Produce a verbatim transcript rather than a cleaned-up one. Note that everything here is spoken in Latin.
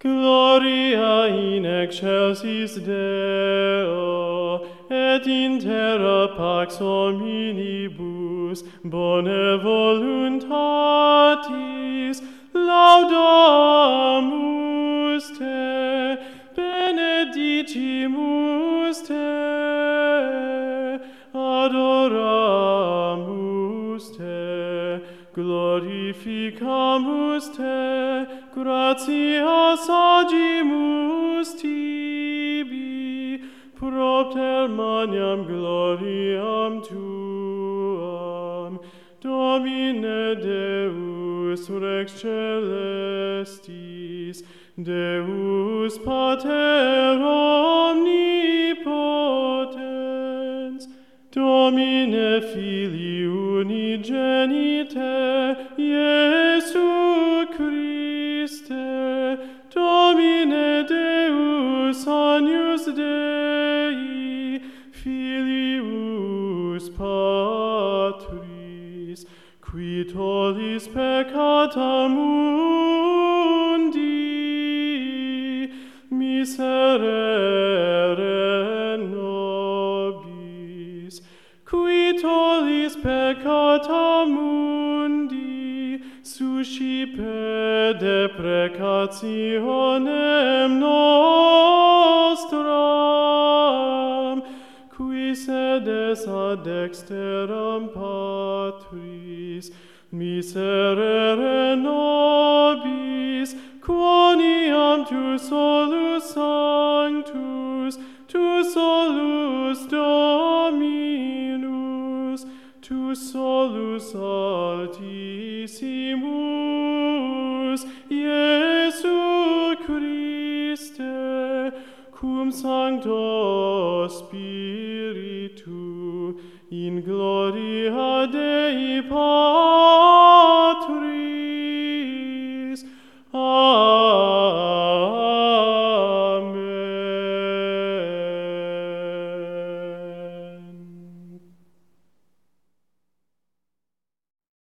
Gloria in excelsis Deo, et in terra pax hominibus, bone voluntatis, laudamus te, benedicimus te, adoramus te, glorificamus te, gratias agimus tibi, propter maniam gloriam tuam, Domine Deus rex celestis, Deus Pater omnipotens, Domine Filii unigenite, Iesu Christe, Domine Deus agnus Dei, Filius Patris, qui tollis peccata mundi, miserere nobis, qui tollis peccata mundi, suscipe deprecationem nostram, qui sedes ad dexteram Patris, miserere nobis, quoniam tu solus sanctus, tu solus Dominus, tu solus altissimus, Iesu Christe, cum Sancto Spiritu, in gloria Dei Patris,